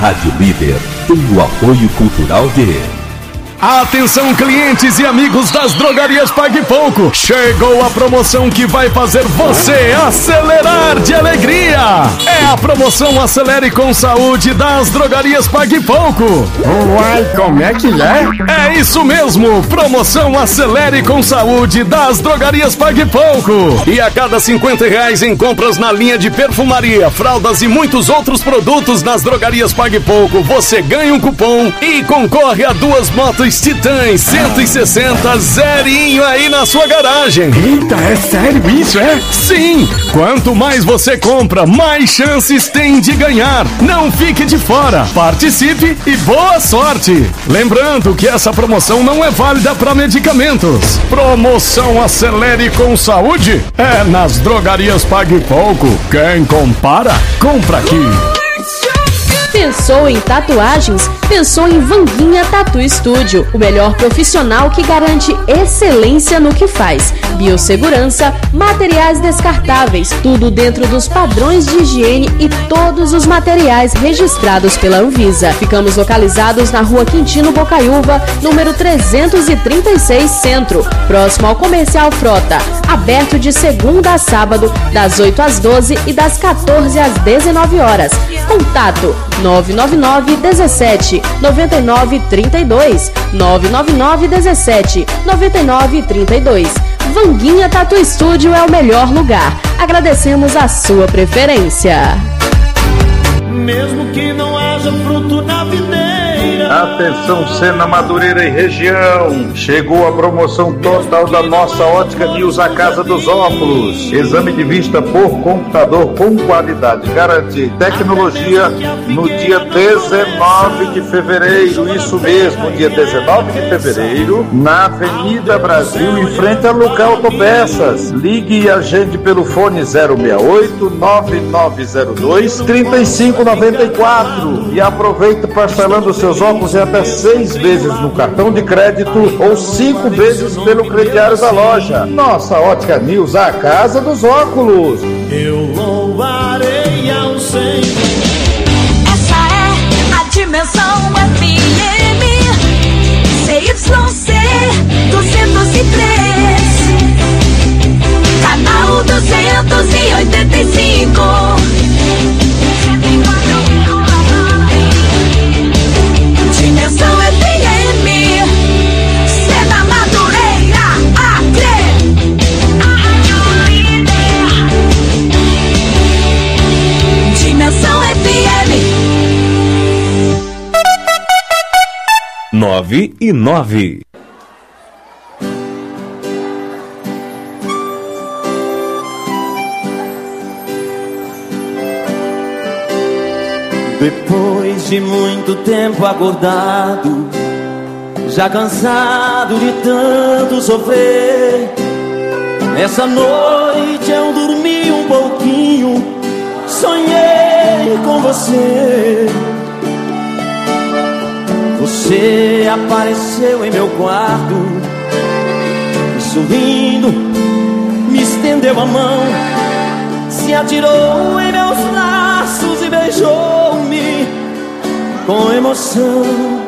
Rádio Líder tem o apoio cultural de... Atenção, clientes e amigos das drogarias Pague Pouco. Chegou a promoção que vai fazer você acelerar de alegria. É a promoção Acelere com Saúde das drogarias Pague Pouco. Uai, como é que é? É isso mesmo, promoção Acelere com Saúde das drogarias Pague Pouco. E a cada R$50 em compras na linha de perfumaria, fraldas e muitos outros produtos nas drogarias Pague Pouco, você ganha um cupom e concorre a 2 motos Titãs 160 zerinho aí na sua garagem. Eita, é sério isso, é? Sim! Quanto mais você compra, mais chances tem de ganhar. Não fique de fora. Participe e boa sorte. Lembrando que essa promoção não é válida para medicamentos. Promoção Acelere com Saúde é nas drogarias Pague Pouco. Quem compara, compra aqui. Pensou em tatuagens? Pensou em Vanguinha Tattoo Studio, o melhor profissional que garante excelência no que faz. Biossegurança, materiais descartáveis, tudo dentro dos padrões de higiene e todos os materiais registrados pela Anvisa. Ficamos localizados na Rua Quintino Bocaiúva, número 336 Centro, próximo ao Comercial Frota. Aberto de segunda a sábado, das 8 às 12 e das 14 às 19 horas. Contato 999 17 99 32 999 17 99 32. Vanguinha Tattoo Studio é o melhor lugar. Agradecemos a sua preferência. Mesmo que não haja fruto na videira. Atenção, Sena, Madureira e região. Chegou a promoção total da nossa Ótica News, a Casa dos Óculos. Exame de vista por computador com qualidade. Garante tecnologia no dia 19 de fevereiro. Isso mesmo, dia 19 de fevereiro, na Avenida Brasil, em frente a Lucar Autopeças. Ligue e agende pelo fone 068 9902 3594 e aproveite parcelando seus óculos em até 6 vezes no cartão de crédito ou 5 vezes pelo crediário da loja. Nossa Ótica News, a Casa dos Óculos. Eu louvarei ao Senhor. Essa é a Dimensão FM CYC 203, canal 285. Dimensão FM, Sena, Madureira, Acre. Dimensão FM 9:09. Depois de muito tempo acordado, já cansado de tanto sofrer, essa noite eu dormi um pouquinho, sonhei com você. Você apareceu em meu quarto, sorrindo, me estendeu a mão, se atirou em meus braços e beijou-me com emoção,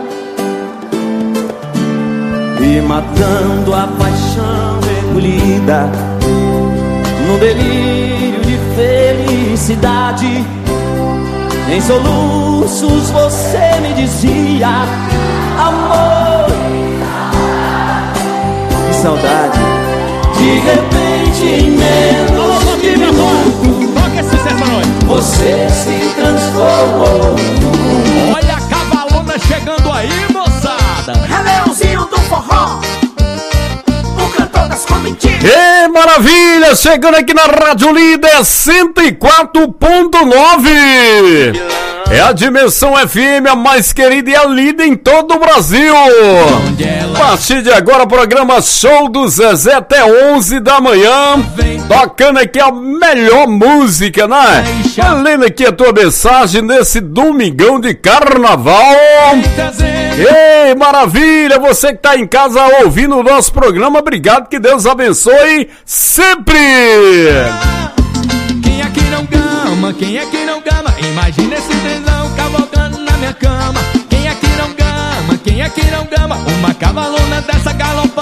e matando a paixão recolhida num delírio de felicidade, em soluços você me dizia: amor, que saudade. De repente, em menos de minuto, você se transformou. Olha a cavalona chegando aí, moçada. É Leãozinho do forró, o cantor das correntinhas. Ê, maravilha! Chegando aqui na Rádio Líder 104.9. É a Dimensão FM, a mais querida e a líder em todo o Brasil. A partir de agora, programa Show do Zezé até 11 da manhã. Tocando aqui a melhor música, né? Lendo aqui a tua mensagem nesse domingão de carnaval. Ei, maravilha! Você que tá em casa ouvindo o nosso programa, obrigado, que Deus abençoe sempre! Quem é que não gama? Quem é que não gama? Imagina esse trenzão cavalgando na minha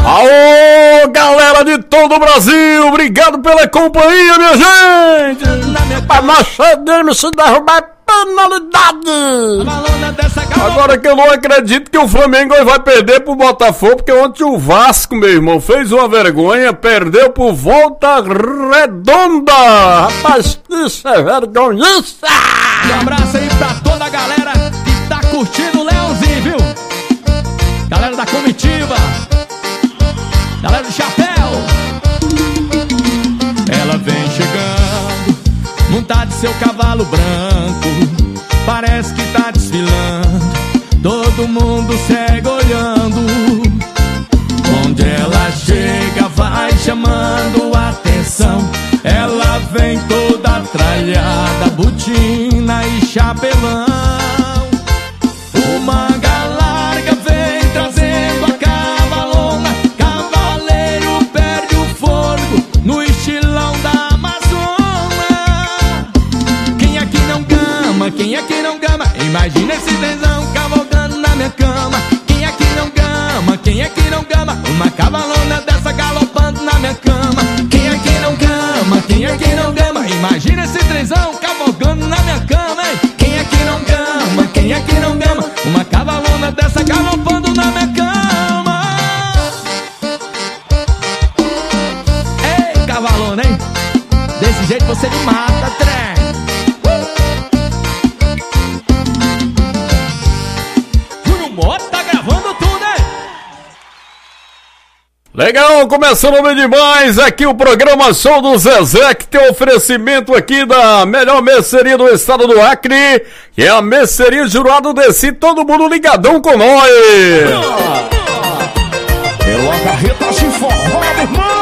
Alô, galera de todo o Brasil, obrigado pela companhia, minha gente. Pra nós cedemos se derrubar penalidade. Agora que eu não acredito que o Flamengo vai perder pro Botafogo, porque ontem o Vasco, meu irmão, fez uma vergonha, perdeu por Volta Redonda. Rapaz, isso é vergonhice. Um abraço aí pra toda a galera que tá curtindo o Leãozinho, viu? Galera da comitiva, galera do chapéu. Ela vem chegando, montada de seu cavalo branco, parece que tá desfilando, todo mundo segue olhando. Onde ela chega vai chamando a atenção. Ela vem toda tralhada, botina e chapelão. Uma manga larga vem trazendo a cavalona. Cavaleiro perde o fôlego no estilão da Amazônia. Quem aqui não gama? Quem aqui não gama? Imagina esse trenzão cavalgando na minha cama. Quem aqui não gama? Quem aqui não gama? Uma cavalona dessa galopando na minha cama. Quem aqui não gama? Quem aqui não gama? Imagina esse trenzão cavalgando na minha cama, hein? Quem aqui não gama? Quem aqui não gama? Uma cavalona dessa galopando na minha cama. Ei, cavalona, hein? Desse jeito você me mata, trem. Júnior Mota tá gravando tudo, hein? Legal, começando bem demais aqui o programa Show do Zezé, que tem oferecimento aqui da melhor mercearia do estado do Acre, que é a Mercearia Jurado Desi, todo mundo ligadão com nós. É uma carreta de forró, meu irmão.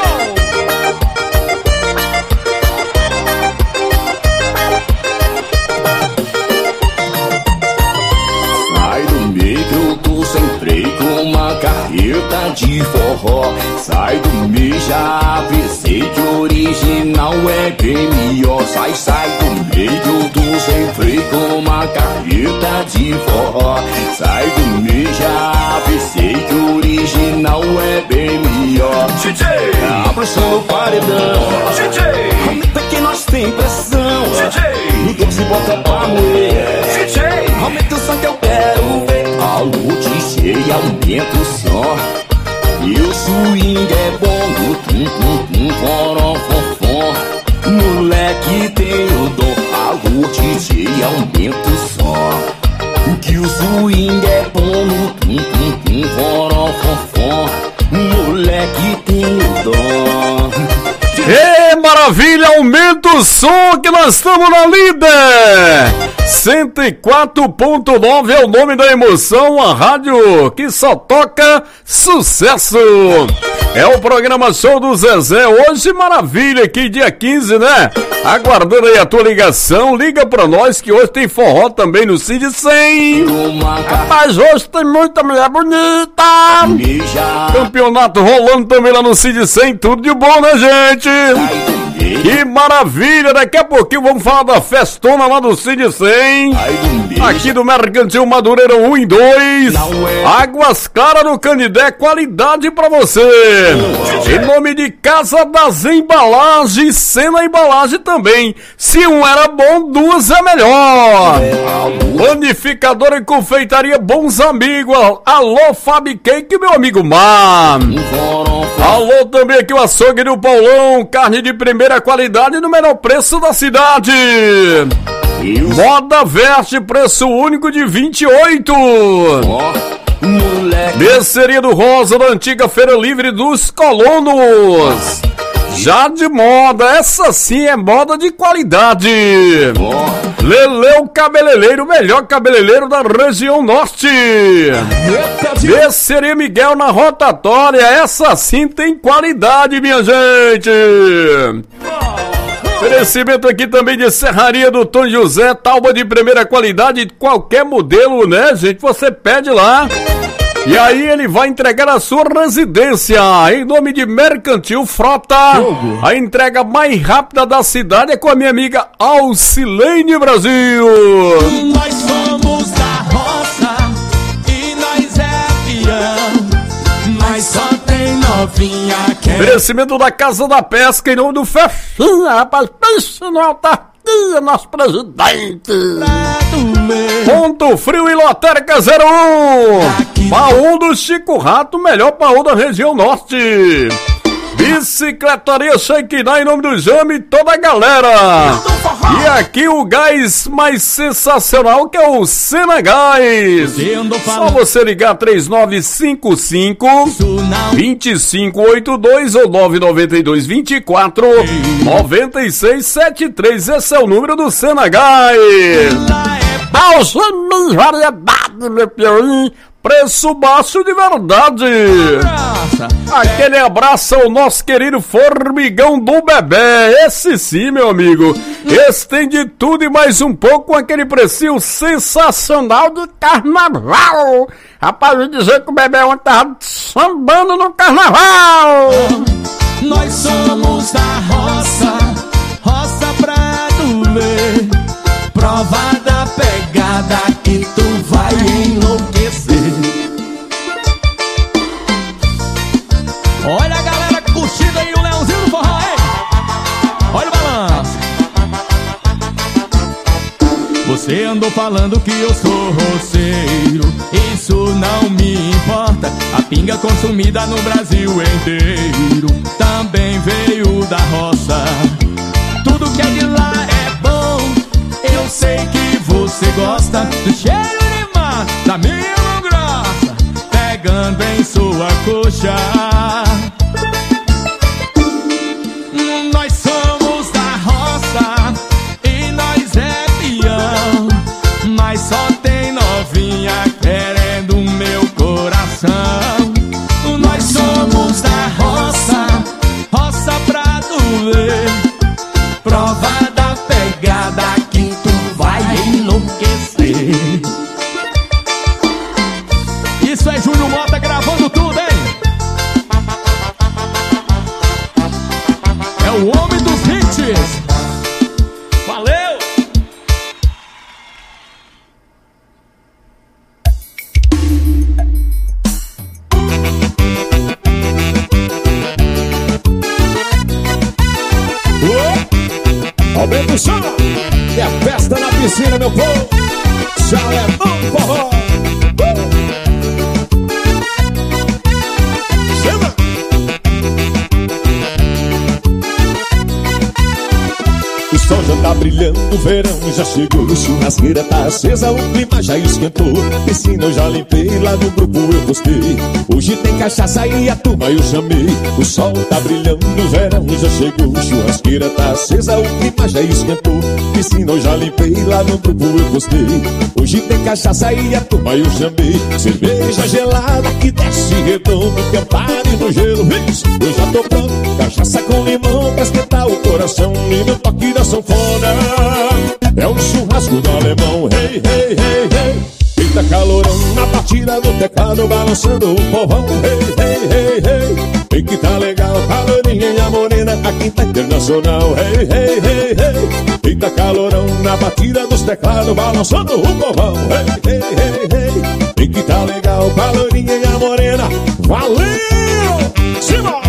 Sai do meio que eu tô sem freio com uma carreta de forró. Sai do meio, já avisei que o original é bem melhor. Sai do meio que eu tô sem freio com uma carreta de forró. Sai do meio, já avisei que o original é bem melhor. DJ, abra o som no paredão. DJ, aumenta que nós tem pressão. DJ, no doce bota pra moer. DJ, aumenta o som que eu quero ver. Alô, DJ, aumenta o som. E o swing é bom do tum-tum-tum, foró-fofó. Moleque tem o dom. Alô, DJ, aumenta o som. Que o swing é bom no tum-tum-tum, foró-fofó. Moleque tem o dom. Ê, maravilha, aumenta o som que nós estamos na líder. 104.9 é o nome da emoção, a rádio que só toca sucesso. É o programa Show do Zezé, hoje maravilha, aqui dia 15, né? Aguardando aí a tua ligação, liga pra nós que hoje tem forró também no Cid 100. Rapaz, hoje tem muita mulher bonita. Campeonato rolando também lá no Cid 100, tudo de bom, né, gente? Que maravilha, daqui a pouquinho vamos falar da festona lá do Cid 100, aqui do Mercantil Madureira 1 e 2, Águas Claras no Canidé, qualidade pra você. Em nome de Casa das Embalagens, Sena Embalagem também, se um era bom, duas é melhor. Panificadora e confeitaria Bons Amigos, alô Fabi Cake, meu amigo Mar. Alô também aqui o açougue do Paulão, carne de primeira qualidade no menor preço da cidade. Moda Veste, preço único de 28. Mercearia do Rosa, da antiga Feira Livre dos Colonos. Já de moda, essa sim é moda de qualidade. Leleu Cabeleireiro, o melhor cabeleireiro da região norte. Mercearia Miguel na rotatória, essa sim tem qualidade, minha gente. Oferecimento aqui também de Serraria do Tom José, tábua de primeira qualidade, qualquer modelo, né, gente? Você pede lá e aí ele vai entregar na sua residência. Em nome de Mercantil Frota, a entrega mais rápida da cidade é com a minha amiga Alcilene Brasil. Nós somos da roça e nós é peão, mas só tem nós. oferecimento da Casa da Pesca em nome do Fefinha, rapaz. Pensa no autarquia, nosso presidente. Ponto Frio e Lotérica 01. Baú do Chico Rato, melhor baú da região norte. Bicicletaria Shekinah em nome do Jame e toda a galera. E aqui o gás mais sensacional que é o Sena Gás. Só você ligar 3955-2582 ou 992-24-9673. Esse é o número do Sena Gás. Balsami, variedade, meu Piauí. Preço baixo de verdade. Aquele abraço ao nosso querido Formigão do Bebê. Esse sim, meu amigo. Esse tem de tudo e mais um pouco com aquele precinho sensacional de carnaval. Rapaz, eu dizer que o Bebê ontem tava sambando no carnaval. Nós somos da roça, roça pra tu ver. Prova da pegada que tu vai enlouquecer. Olha a galera curtindo aí o Leãozinho do forró, hein? Olha o balanço. Você andou falando que eu sou roceiro, isso não me importa. A pinga consumida no Brasil inteiro também veio da roça. Tudo que é de lá é bom. Eu sei que você gosta do cheiro de mar, da minha mão grossa, pegando em sua coxa. Nós somos da roça e nós é peão, mas só tem novinha querendo o meu coração. Nós somos da roça, roça pra tu ver. Prova da pegada que tu vai enlouquecer. Isso é Júnior Mota gravando tudo, hein? É o homem dos hits. Valeu! Aumenta o som, é a festa na piscina, meu povo. Chalemão forró. Chama! O sol já tá brilhando, o verão já chegou. Churrasqueira tá acesa, o clima já esquentou. Piscina eu já limpei, lá no grupo eu postei. Hoje tem cachaça e a turma eu chamei. O sol tá brilhando, o verão já chegou. Churrasqueira tá acesa, o clima já esquentou. Piscina eu já limpei, lá no grupo eu postei. Hoje tem cachaça e a turma eu chamei. Cerveja gelada que desce redondo, Campari no gelo, eu já tô pronto. Cachaça com limão pra esquentar o coração. E no toque da sanfona é o churrasco do alemão. Hey, hey, hey, hey. Eita calorão na batida do teclado, balançando o povão. Hey, hey, hey, hey. Tem que tá legal, calorinha e a morena, a quinta internacional. Hey, hey, hey, hey. Eita calorão na batida dos teclados, balançando o povão. Hey, hey, hey, hey. Tem que tá legal, calorinha e a morena. Valeu! Simão!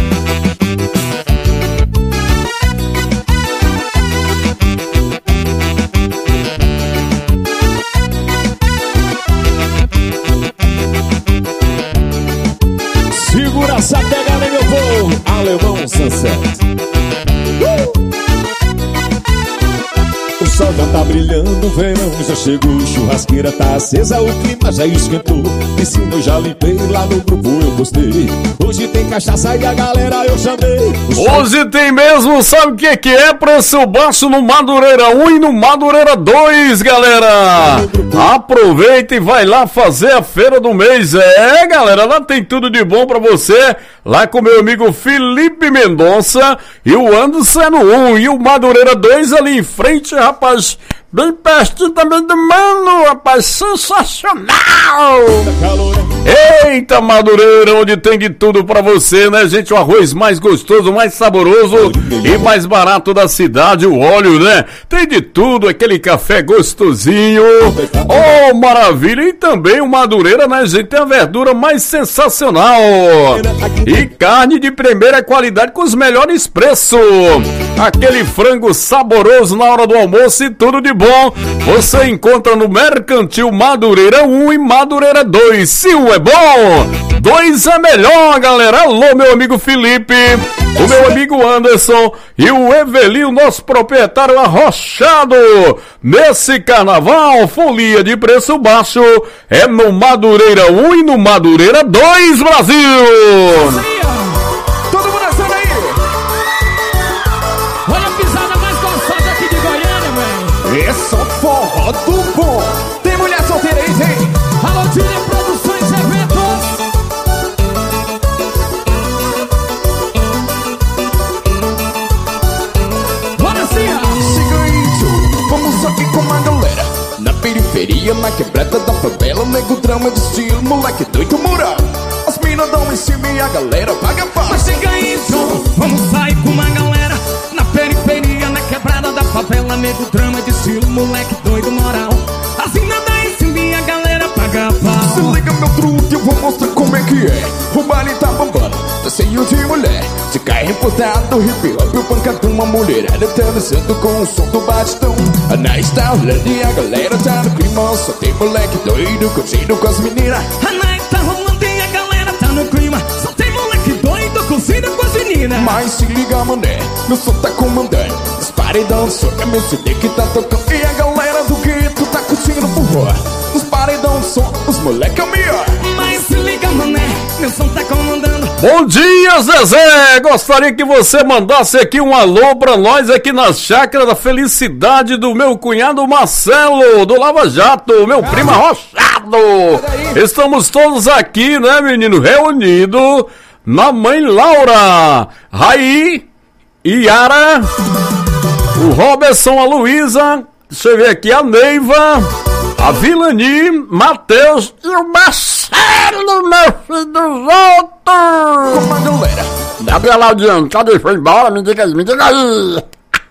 Segura essa pegada aí, meu povo. Alemão Sunset. O sol já tá brilhando, o verão já chegou. Churrasqueira tá acesa, o clima já esquentou. Piscina eu já limpei, lá no grupo eu postei. Hoje tem cachaça e a galera eu chamei. Hoje tem mesmo, sabe o que é? Preço baixo no Madureira 1 e no Madureira 2, galera. Aproveita e vai lá fazer a feira do mês. É, galera, lá tem tudo de bom pra você. Lá com meu amigo Felipe Mendonça e o Anderson 1 e o Madureira 2 ali em frente, rapaz. Bem pertinho também do Mano, rapaz, sensacional! Calorão Eita, Madureira, onde tem de tudo pra você, né, gente? O arroz mais gostoso, mais saboroso e mais barato da cidade, o óleo, né? Tem de tudo, aquele café gostosinho. Oh, maravilha! E também o Madureira, né, gente? Tem a verdura mais sensacional. E carne de primeira qualidade com os melhores preços. Aquele frango saboroso na hora do almoço e tudo de bom. Você encontra no Mercantil Madureira 1 e Madureira 2. Se um é bom, 2 é melhor, galera. Alô, meu amigo Felipe, o meu amigo Anderson e o Evelio, nosso proprietário arrochado. Nesse carnaval, folia de preço baixo é no Madureira 1 e no Madureira 2, Brasil. Todo mundo sabe aí. Olha a pisada mais gostosa aqui de Goiânia, velho. É só forró do bom. Tem mulher solteira aí, tem? Alô, Tira Produções Eventos. Bora sim, chega aí, tio. Vamos aqui com a galera. Na periferia, na quebrada da favela, nego drama de estilo, moleque doido moral. As minas dão em cima e a galera paga pau. mas chega aí, tio. Vamos sair com uma galera. Na periferia, na quebrada da favela, nego drama de estilo, moleque doido moral. Assim nada em cima e a galera paga pau. Se liga meu truque, eu vou mostrar como é que é. O baile tá bombando, tá cheio de mulher. De carro importado, hip hop, o pancadão. Uma mulherada tá dançando com o som do bastão. A night tá rolando e a galera tá no clima. Só tem moleque doido curtindo com as meninas. A night tá rolando e a galera tá no clima. Só tem moleque doido curtindo com as meninas. Mas se liga, mané, meu som tá comandando. Os paredão, só é meu CD que tá tocando. E a galera do gueto tá curtindo forró. Os paredão, som, os moleque é o melhor. Mas se liga, mané, meu som tá comandando. Bom dia, Zezé! Gostaria que você mandasse aqui um alô pra nós aqui na Chácara da Felicidade do meu cunhado Marcelo, do Lava Jato, meu primo arrochado. Estamos todos aqui, né, menino, reunidos na mãe Laura, Raí, Yara, o Robertson, a Luísa, deixa eu ver aqui, a Neiva, a Vilani, Matheus e o Marcelo, meu filho dos outros. Com a galera, Gabriel Laudiano, cadê? Foi embora? Me diga aí, me diga aí.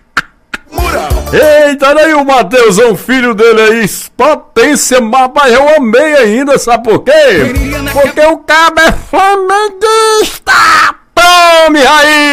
moral. Eita, olha aí o Matheusão, filho dele aí, potência, rapaz, eu amei ainda, sabe por quê? Porque o cabo é flamenguista. Tome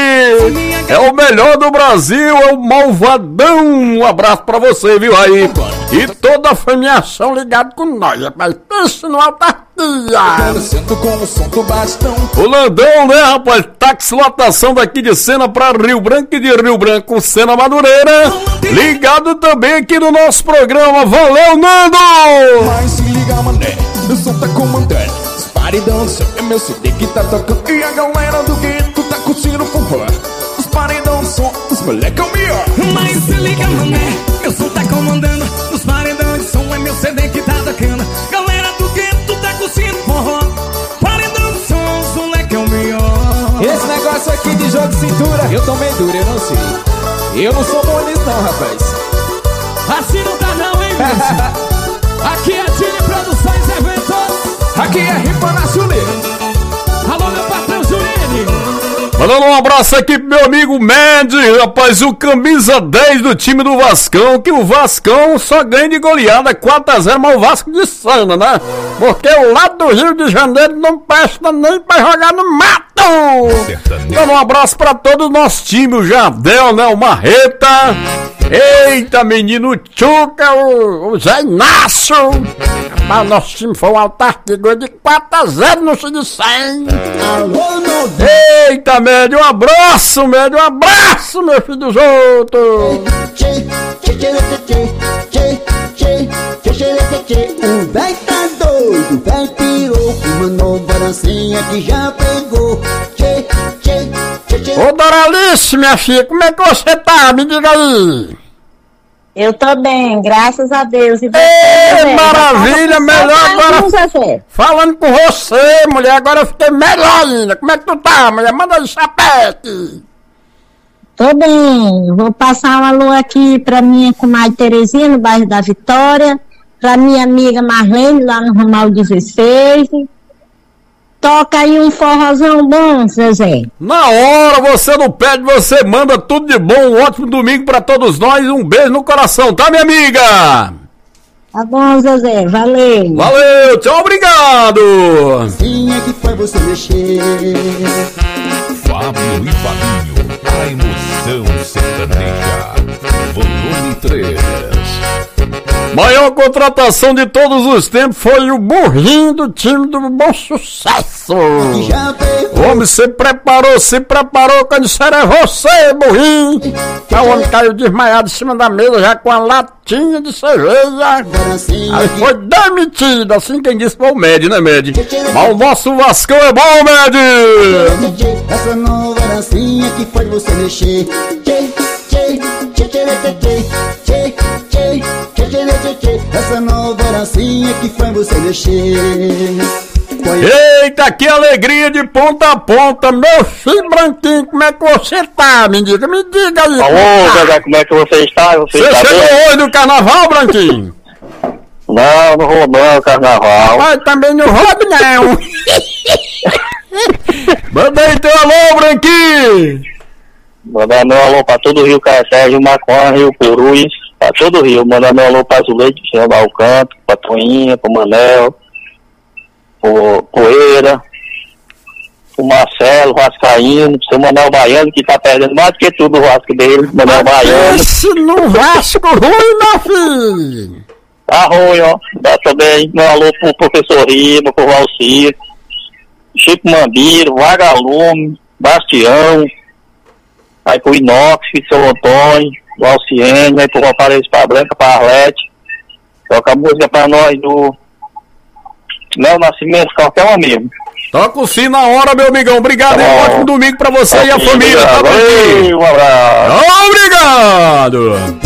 aí! É o melhor do Brasil, é o malvadão. Um abraço pra você, viu, aí? E toda a familiação ligado com nós, rapaz. Pense no autarquia. Dançando com o som do bastão. O Landão, né, rapaz? Táxi lotação daqui de Sena pra Rio Branco e de Rio Branco com Sena Madureira. Ligado também aqui no nosso programa. Valeu, Nando! Mas se liga, mané, meu som tá comandando. Os paredão, só é meu CD que tá tocando. E a galera do gueto tá curtindo forró. Os paredão, som, os moleque é o melhor. Mas se liga, mané, meu som tá comandando. Nos paredões, som é meu CD que tá tocando. Galera do gueto tá curtindo forró. Paredão, som, os moleque é o melhor. Esse negócio aqui de jogo de cintura, eu tô meio duro, eu não sei. Eu não sou bom nisso não, rapaz. Assim não tá não, hein, bicho? Aqui é Tire Produções Eventos. Aqui é Ripa na Chuleira. Alô, meu patrão Juline. Mandando um abraço aqui pro meu amigo Mendes, rapaz, o camisa 10 do time do Vascão, que o Vascão só ganha de goleada 4-0, mas o Vasco de sana, né? Porque o lado do Rio de Janeiro não presta nem pra jogar no mato! Dando um abraço pra todo o nosso time, o Jardel, né, o Marreta, eita, menino Tchuca, o Zé Inácio. Mas nosso time foi um autarquia de 4-0 no Chile 100. Eita, médio, um abraço, meu filho dos outros. O véi tá doido, o véi pirou com uma nova dancinha que já pegou. Ô, Doralice, minha filha, como é que você tá? Me diga aí. Eu tô bem, graças a Deus. E Ei, maravilha, melhor agora. Falando com você, mulher, agora eu fiquei melhor ainda. Como é que tu tá, mulher? Manda aí, chapete. Tô bem, vou passar um alô aqui pra minha comadre Terezinha, no bairro da Vitória, pra minha amiga Marlene, lá no Ramal 16, Toca aí um forrozão bom, Zezé. Na hora, você não pede, você manda tudo de bom. Um ótimo domingo pra todos nós. Um beijo no coração, tá, minha amiga? Tá bom, Zezé, valeu. Valeu, tchau, obrigado. Sim, é que foi você mexer. Fábio e Fabinho, a emoção sertaneja. Volume 3. Maior contratação de todos os tempos foi o burrinho do time do Bom Sucesso. O homem se preparou, quando disseram é você, burrinho. O homem caiu desmaiado em cima da mesa já com a latinha de cerveja. Aí foi demitido, assim quem disse foi o Med, né, Med? Mas o nosso Vascão é bom, Med! Essa nova dancinha que foi você mexer. Essa nova dancinha que foi você mexer. Eita, que alegria de ponta a ponta, meu filho Branquinho, como é que você tá, me diga aí. Alô, Zezé, como é que você está? Você está chegou bem? hoje no carnaval, Branquinho? Não vou não, carnaval. Mas também não roubo não. Manda aí teu alô, Branquinho. Mandar meu alô pra todo o Rio Caecé, Rio Maconha, Rio Purus, pra todo o Rio. Mandar meu alô pra Zuleide, Senhor da Alcanto, pra Toinha, pro Manel, pro Poeira, pro Marcelo, Vascaíno, pro seu Manuel Baiano, que tá perdendo mais do que tudo o Vasco dele, Manuel Baiano. Esse no Vasco ruim, meu filho. Tá ruim, ó. Dá também meu alô pro professor Rima, pro Valcir, Chico Mambiro, Vagalume, Bastião, aí pro Inox, seu Antônio, do Alciene, aí pro Aparelho pra Branca, pra Arlete. Toca a música pra nós do Léo Nascimento, qualquer um amigo. Toca o sim na hora, meu amigão. Obrigado, e um ótimo domingo pra você e a família. Tá bem? Um abraço. Obrigado.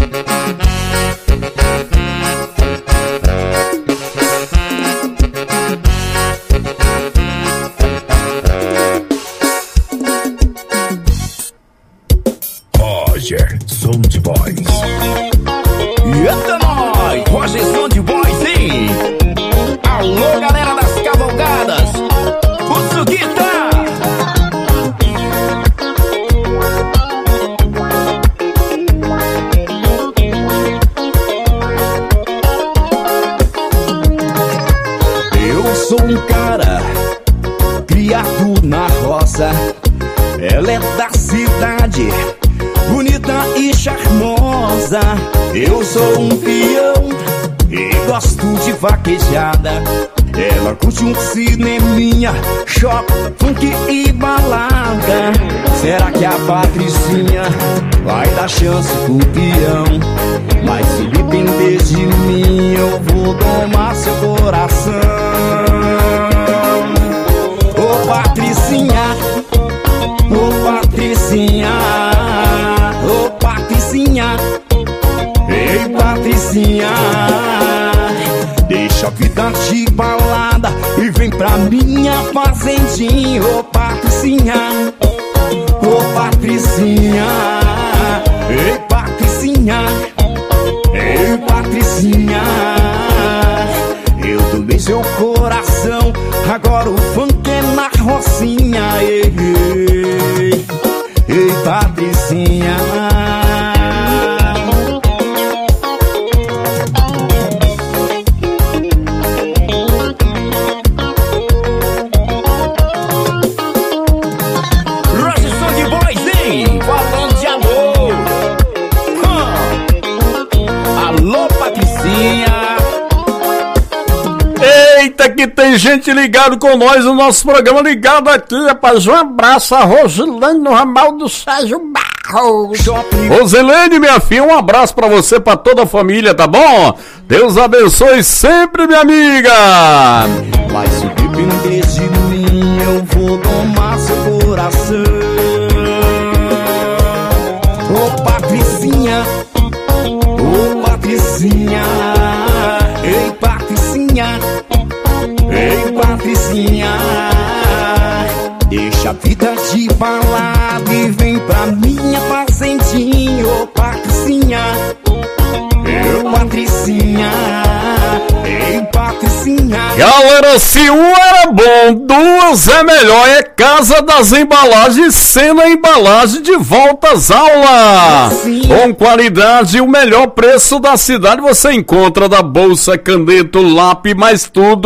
Roger, som de voz. Eita nós, Roger, som de voz, sim. Alô, galera das cavalgadas, o Suguita. Eu sou um cara criado na roça. Ela é da cidade, bonita e charmosa. Eu sou um peão e gosto de vaquejada. Ela curte um cineminha, shopping, funk e balada. Será que a Patricinha vai dar chance pro peão? Mas se depender de mim, eu vou domar seu coração. Ô Patricinha, ô Patricinha, ô Patricinha, ei Patricinha, deixa a vida de balada e vem pra minha fazendinha. Ô Patricinha, ô Patricinha, ei Patricinha, ei Patricinha, eu domei seu coração, agora o funk é na rocinha. Ei, ei, ei Patricinha. Roger de voz, hein? Falando de amor. Alô, Patricinha. Eita, que tem gente ligado com nós no nosso programa, ligado aqui, rapaz. Um abraço a Rosilene no ramal do Sérgio Barros. Rosilene, minha filha, um abraço pra você, pra toda a família, tá bom? Deus abençoe sempre, minha amiga. Mas se depender de mim, eu vou domar seu coração. Ô Patricinha, ô Patricinha, ei Patricinha, ei Patricinha, deixa a vida de balada e vem pra minha fazendinha. Ô Patricinha, ei Patricinha, ei Galera, se um era bom, duas é melhor. É Casa das Embalagens, Sena Embalagem, de volta às aulas. Com qualidade e o melhor preço da cidade. Você encontra da bolsa, caneta, lápis, mas tudo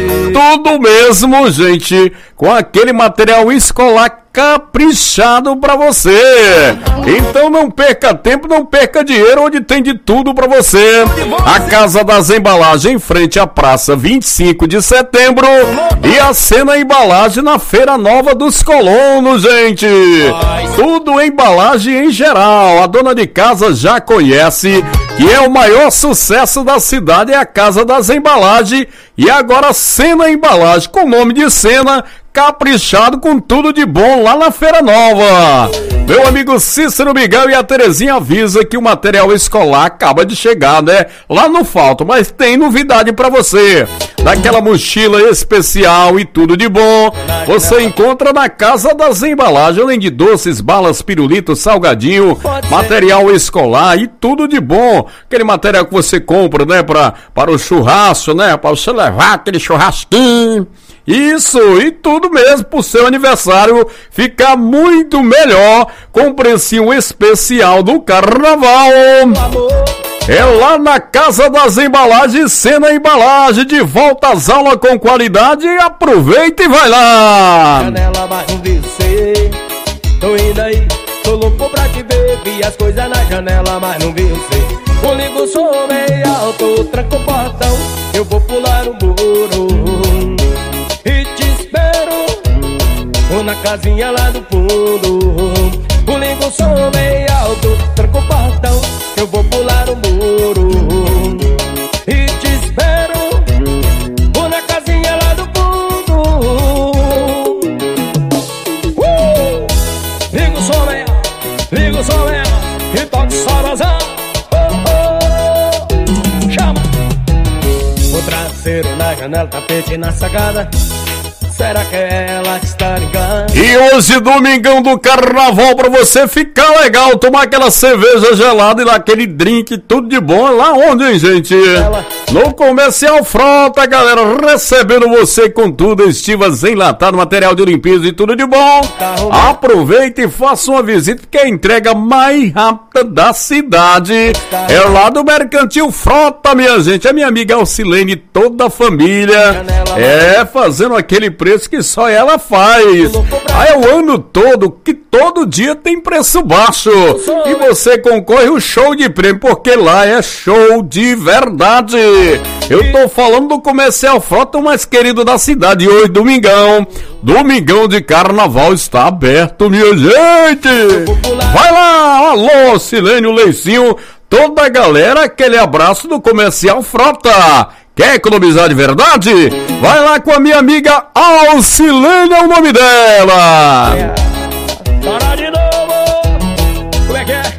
mesmo, gente, com aquele material escolar caprichado pra você. Então não perca tempo, não perca dinheiro, onde tem de tudo pra você. A Casa das Embalagens, em frente à praça 25 de setembro, e a Sena Embalagem na Feira Nova dos Colonos, gente. Tudo embalagem em geral. A dona de casa já conhece, que é o maior sucesso da cidade, é a Casa das Embalagens. E agora Sena Embalagem, com o nome de Sena, caprichado com tudo de bom lá na Feira Nova. Meu amigo Cícero Miguel e a Terezinha avisa que o material escolar acaba de chegar, né? Lá não falta, mas tem novidade pra você. Daquela mochila especial e tudo de bom, você encontra na Casa das Embalagens, além de doces, balas, pirulitos, salgadinho, material escolar e tudo de bom. Aquele material que você compra, né, para o churrasco, né, para você levar aquele churrasquinho. Isso, e tudo mesmo pro seu aniversário ficar muito melhor, com precinho especial do carnaval. É lá na Casa das Embalagens, Sena Embalagem, de volta às aulas com qualidade. Aproveita e vai lá! Janela, mas não vi você. Tô indo aí, tô louco pra te ver. Vi as coisas na janela, mas não vi você. Eu ligo o som meio alto, tranco o portão, eu vou pular o muro e te espero, vou na casinha lá do fundo. Eu ligo o som meio alto, tranco o portão, eu vou pular o muro e te espero, vou na casinha lá do fundo. Liga o som meio alto, liga o som meio alto e toque sorozão. Chama o traseiro na janela, tapete na sacada. Será que é ela que está ligando? E hoje, domingão do carnaval, pra você ficar legal, tomar aquela cerveja gelada e lá aquele drink, tudo de bom. Lá onde, hein, gente? No Comercial Frota, galera, recebendo você com tudo, estivas enlatado, material de limpeza e tudo de bom. Aproveite e faça uma visita, porque é a entrega mais rápida da cidade é lá do Mercantil Frota, minha gente. A minha amiga Alcilene e toda a família fazendo aquele preço que só ela faz. Aí é o ano todo, que todo dia tem preço baixo. E você concorre ao show de prêmio, porque lá é show de verdade. Eu tô falando do Comercial Frota, o mais querido da cidade. E hoje, domingão de carnaval está aberto, minha gente. Vai lá, alô, Silênio, Leicinho, toda a galera, aquele abraço do Comercial Frota. Quer economizar de verdade? Vai lá com a minha amiga Alcilene, é o nome dela. Para de novo. Como é que é?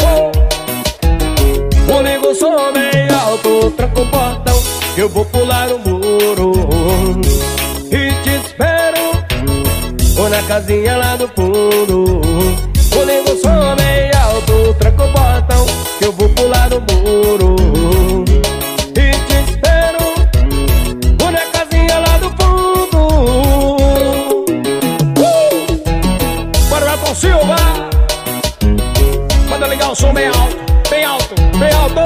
O ligo o som bem alto, tranco o portão, eu vou pular o muro e te espero, vou na casinha lá do fundo. O ligo o som bem alto, tranco o portão, eu vou pular o muro e te espero, vou na casinha lá do fundo. Bora lá com Silva. Manda ligar o som bem alto, bem alto, bem alto.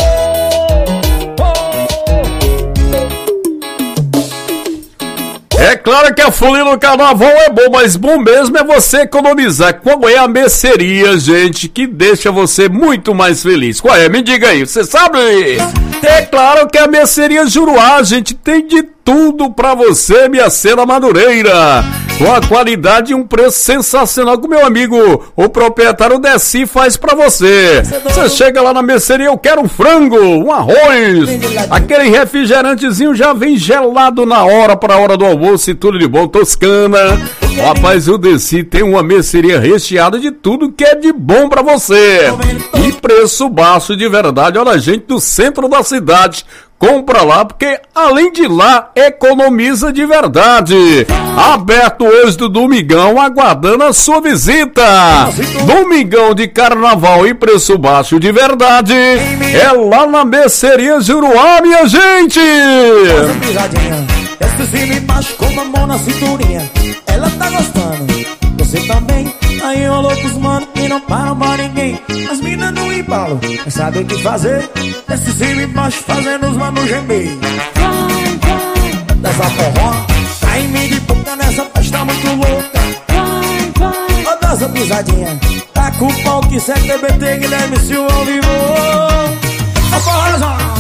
É claro que a folia no carnaval é bom, mas bom mesmo é você economizar. Qual é a mercearia, gente, que deixa você muito mais feliz? Qual é? Me diga aí, você sabe? É claro que a mercearia Juruá, gente, tem de tudo pra você, minha cena madureira. Com a qualidade e um preço sensacional que o meu amigo, o proprietário Desi, faz pra você. Você chega lá na mercearia, eu quero um frango, um arroz, aquele refrigerantezinho já vem gelado na hora, pra hora do almoço e tudo de bom, Toscana. Rapaz, o Desi tem uma mercearia recheada de tudo que é de bom pra você. E preço baixo de verdade, olha, gente, do centro da cidade, compra lá, porque além de lá, economiza de verdade. Aberto hoje do Domingão, aguardando a sua visita. Domingão de Carnaval e preço baixo de verdade. É lá na Mercearia Juruá, minha gente. Desce cima e baixo com a mão na cinturinha. Ela tá gostando, você também. Aí rolou com os mano e não param pra ninguém. As minas no embalo, não sabe o que fazer. Desce cima e baixo fazendo os manos gemer. Dessa forró, tá em mim de boca nessa festa muito louca. Ó, dança pisadinha, tá com o pau que cê TBT, Guilherme Silva ao vivo. A forrozão.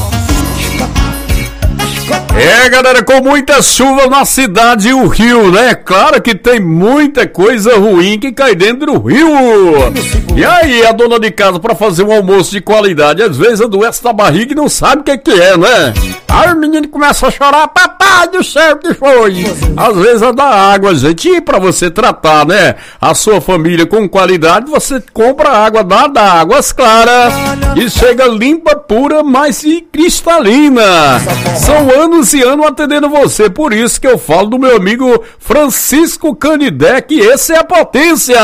É, galera, com muita chuva na cidade e o rio, né? Claro que tem muita coisa ruim que cai dentro do rio. E aí, a dona de casa, pra fazer um almoço de qualidade, às vezes adoece da barriga e não sabe o que é, né? Aí o menino começa a chorar, papai do céu, que foi? Às vezes é da água, gente, e pra você tratar, né, a sua família com qualidade, você compra água da Águas Claras e chega limpa, pura, mas e cristalina. São anos e anos atendendo você, por isso que eu falo do meu amigo Francisco Canidé, que esse é a potência.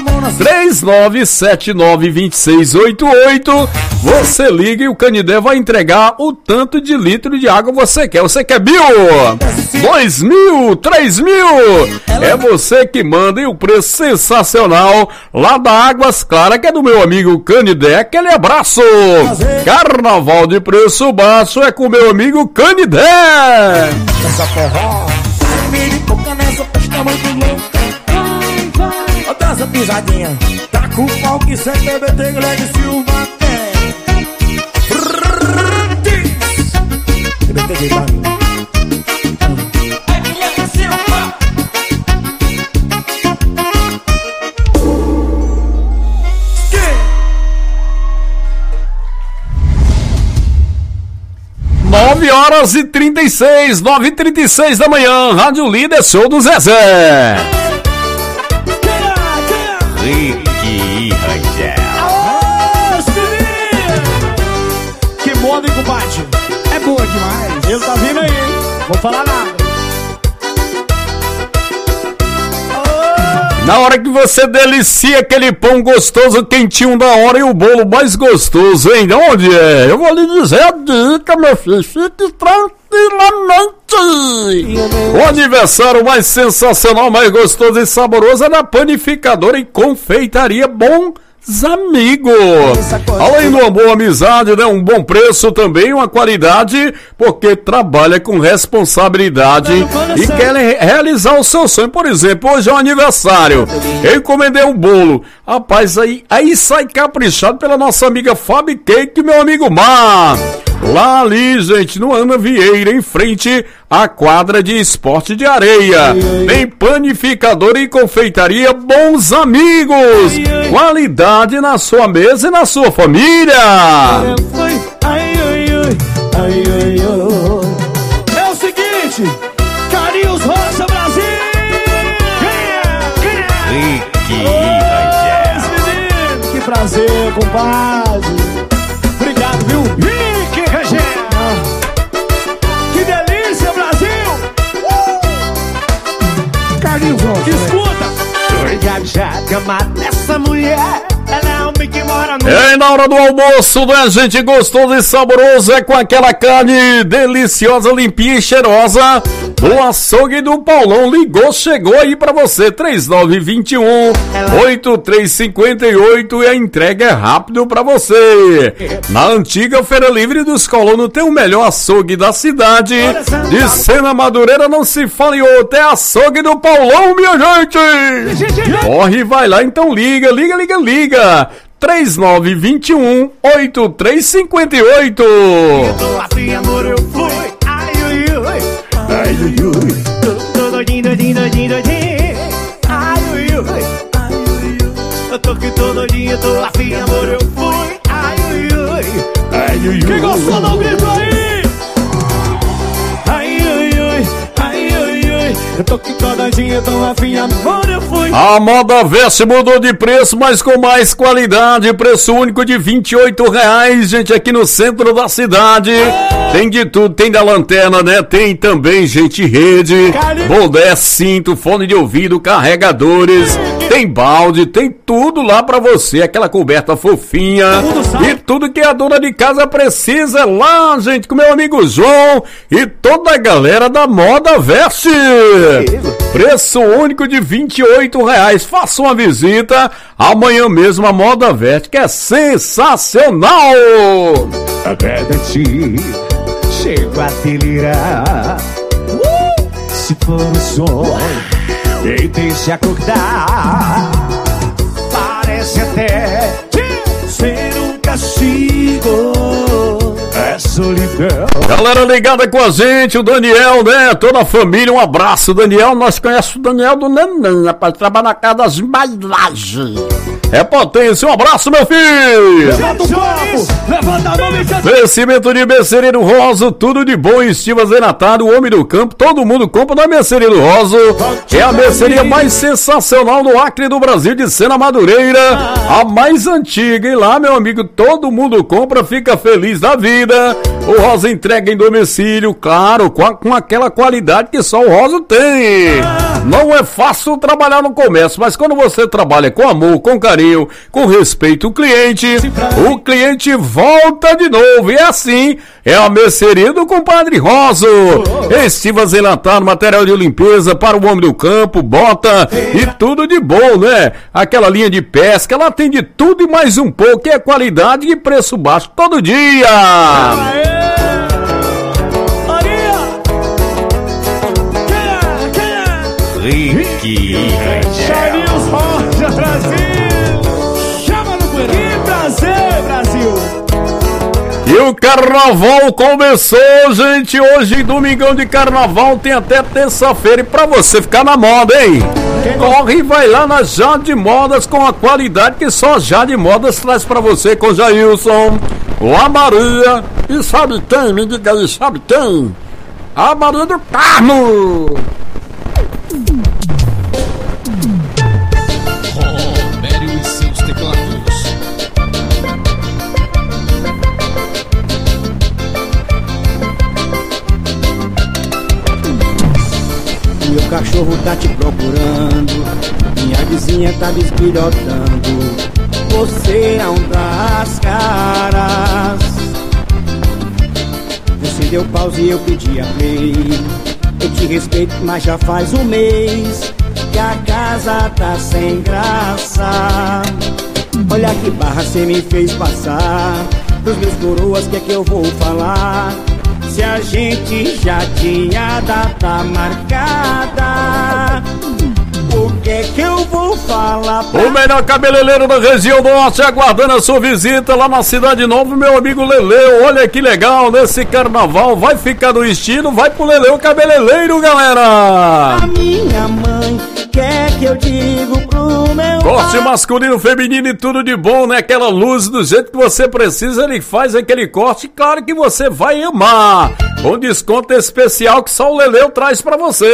39792688. Você liga e o Canidé vai entregar o tanto de litro de água você quer. Você quer 1.000, 2.000, 3.000? É você que manda, e o preço sensacional lá da Águas Claras, que é do meu amigo Canidé. Aquele abraço. Carnaval de preço baixo é com o meu amigo Canidé. Essa forró, tá em mim de boca nessa festa muito louca. Ó, dança pisadinha, tá com o pau que cê TBT, Guilherme Silva tem. TBT de barulho. É Guilherme Silva. 9h36, 9h36 da manhã, Rádio Líder, show do Zezé. Ricky Rangel. Que moda, hein, compadre? É boa demais. Ele tá vindo aí, hein? Vou falar nada. Na hora que você delicia aquele pão gostoso, quentinho da hora, e o bolo mais gostoso, hein? De onde é? Eu vou lhe dizer a dica, meu filho. Fique tranquilamente. O aniversário mais sensacional, mais gostoso e saboroso é na Panificadora e Confeitaria Bons Amigos. Além de uma boa amizade, né, um bom preço também, uma qualidade, porque trabalha com responsabilidade e quer realizar o seu sonho. Por exemplo, hoje é um aniversário, eu encomendei um bolo, rapaz, aí sai caprichado pela nossa amiga Fabi Cake e meu amigo Mar. Lá ali, gente, no Ana Vieira, em frente à quadra de esporte de areia. Tem Panificadora e Confeitaria Bons Amigos. Qualidade na sua mesa e na sua família. É o seguinte, Carinhos Rocha Brasil. Ricky Rangel. Que prazer, compadre. Obrigado, viu? Ricky Rangel. Que delícia, Brasil. Carinhos Rocha. Escuta. Obrigado, já camada essa mulher. Ela é um que mora no... E na hora do almoço, né, gente, gostoso e saboroso, é com aquela carne deliciosa, limpinha e cheirosa do açougue do Paulão. Ligou, chegou aí pra você, 3921-8358, e a entrega é rápido pra você. Na antiga Feira Livre dos Colonos tem o melhor açougue da cidade. De Sena Madureira não se fala em outro, é açougue do Paulão, minha gente. Corre e vai lá, então liga. 3921-8358. Amor, eu fui. Ai, ui, ui. Ai, ui, ui. Tô doidinho. Ai, ui, ui. Eu tô aqui todo doidinho, tô afim, amor, eu fui. Ai, ui, ui. Quem gostou, dá um grito aí. Ai, ui, ui. Eu tô aqui todo saidinha tão afim, amor, eu fui. A Moda Veste mudou de preço, mas com mais qualidade. Preço único de R$28, gente, aqui no centro da cidade. Tem de tudo, tem da lanterna, né? Tem também, gente, rede, boné, cinto, fone de ouvido, carregadores. Tem balde, tem tudo lá pra você. Aquela coberta fofinha. E tudo que a dona de casa precisa é lá, gente, com meu amigo João e toda a galera da Moda Veste. Preço único de R$28. Faça uma visita amanhã mesmo a Moda Veste, que é sensacional. Até de ti, chego a delirar. Se for um sonho, e deixe acordar. Parece até ser um castigo. É solidão. Galera ligada com a gente, o Daniel, né? Toda a família, um abraço, Daniel. Nós conhecemos o Daniel do Neném, rapaz, trabalha na casa das bailagens. É potência, um abraço, meu filho! Levanta o copo, levanta a mão e já... Crescimento de Mercearia Rosa, tudo de bom, estiva zenatado, o homem do campo, todo mundo compra na Mercearia Rosa. É a mercearia mais sensacional do Acre e do Brasil, de Sena Madureira, a mais antiga. E lá, meu amigo, todo mundo compra, fica feliz da vida. O Rosa entrega em domicílio, claro, com aquela qualidade que só o Rosa tem. Não é fácil trabalhar no comércio, mas quando você trabalha com amor, com carinho, com respeito ao cliente, o cliente volta de novo. E é assim, é a mercearia do compadre Rosa. Estivas enlatadas, material de limpeza para o homem do campo, bota e tudo de bom, né? Aquela linha de pesca, ela tem de tudo e mais um pouco, que é qualidade e preço baixo todo dia. Rick Charles Rocha Brasil. Chama no Coelho. Que prazer, Brasil. E o carnaval começou, gente. Hoje, domingão de carnaval, tem até terça-feira. E pra você ficar na moda, hein? Corre e vai lá na Jade Modas, com a qualidade que só a Jade Modas traz pra você, com Jailson, a Maria. E sabe quem? Me diga aí, sabe quem? A Maria do Carmo. Romério e seus teclados. Meu cachorro tá te procurando, minha vizinha tá bisbilhotando. Você não dá as caras. Você deu pause e eu pedi a play. Eu te respeito, mas já faz um mês que a casa tá sem graça. Olha que barra cê me fez passar. Pros meus coroas, que é que eu vou falar? Se a gente já tinha data marcada, o que é que eu vou falar pra... O melhor cabeleireiro da região norte, aguardando a sua visita lá na Cidade Nova, meu amigo Leleu. Olha que legal, nesse carnaval vai ficar no estilo, vai pro Leleu Cabeleireiro, galera. A minha mãe quer que eu digo pro meu corte pai. masculino, feminino e tudo de bom, né? Aquela luz do jeito que você precisa, ele faz aquele corte, claro que você vai amar. Um desconto especial que só o Leleu traz pra você.